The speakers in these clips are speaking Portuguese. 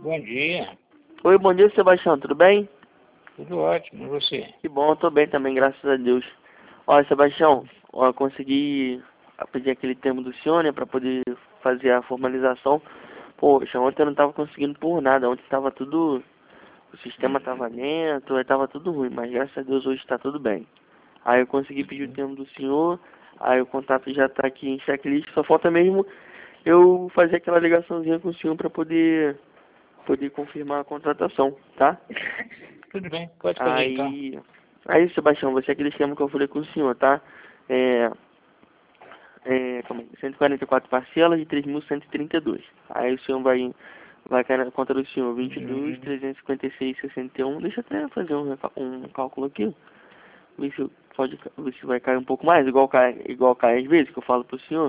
Bom dia. Oi, bom dia, Sebastião, tudo bem? Tudo ótimo, e você? Que bom, eu tô bem também, graças a Deus. Olha, Sebastião, ó, eu consegui pedir aquele termo do senhor, né, pra poder fazer a formalização. Poxa, ontem eu não tava conseguindo por nada, ontem tava tudo, o sistema tava lento, aí tava tudo ruim, mas graças a Deus hoje tá tudo bem. Aí eu consegui pedir o termo do senhor, aí o contato já tá aqui em checklist, só falta mesmo eu fazer aquela ligaçãozinha com o senhor pra poder confirmar a contratação, tá? Tudo bem, pode fazer então. Aí, Sebastião, você é aquele esquema que eu falei com o senhor, tá? Calma aí, 144 parcelas de 3.132. Aí o senhor vai cair na conta do senhor 22.356,61. Deixa eu até fazer um cálculo aqui. Ver se vai cair um pouco mais, igual cai às vezes, que eu falo pro senhor.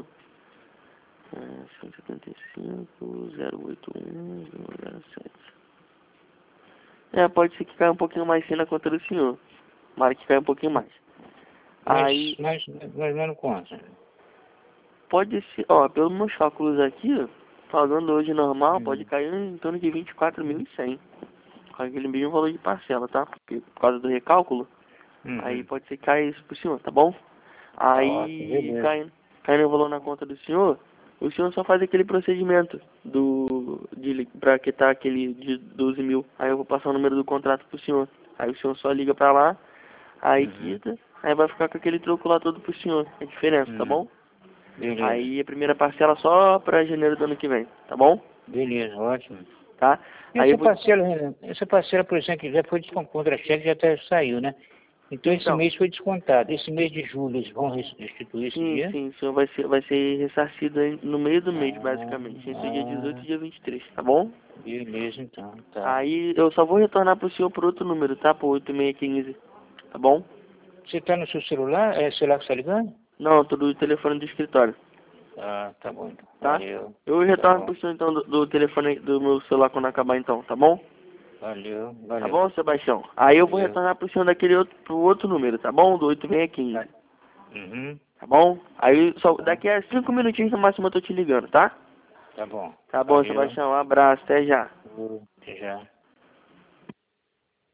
175.081.007. Pode ser que caia um pouquinho mais sim na conta do senhor. Tomara que caia um pouquinho mais. Aí, Mas não conta. pode ser, ó, pelos meus cálculos aqui, falando hoje normal, pode cair em torno de 24.100. Com aquele mesmo valor de parcela, tá? Porque, por causa do recálculo, aí pode ser que caia isso pro senhor, tá bom? Tá ótimo, Aí, beleza. caindo o valor na conta do senhor, o senhor só faz aquele procedimento pra quitar aquele de 12 mil. Aí eu vou passar o número do contrato pro senhor. Aí o senhor só liga pra lá, aí quita, aí vai ficar com aquele troco lá todo pro senhor. É diferença, tá bom? Beleza. Aí a primeira parcela só pra janeiro do ano que vem, tá bom? Beleza, ótimo. Tá? Aí eu vou... Essa parcela, por exemplo, que já foi descontada, contra-cheque já até saiu, né? Então esse Então, mês foi descontado. Esse mês de julho eles vão restituir esse sim, dia? sim, o senhor vai ser ressarcido aí no meio do mês, basicamente. Entre dia 18 e dia 23, tá bom? Beleza, então, tá. Aí eu só vou retornar pro senhor por outro número, tá? Por 8615, tá bom? Você tá no seu celular? É o celular que você tá ligando? Não, tô do telefone do escritório, Ah, tá bom, então. tá? Valeu. Eu Tá retorno bom. pro senhor então do telefone do meu celular quando acabar então, tá bom? Valeu, Tá valeu. bom, Sebastião? Aí eu vou Valeu. retornar pro senhor pro outro número, tá bom? Do Tá. 8615, Uhum. tá bom? Aí só Tá. daqui a 5 minutinhos no máximo eu tô te ligando, tá? Tá bom. Tá bom, Valeu. Sebastião, um abraço, até já. Até já.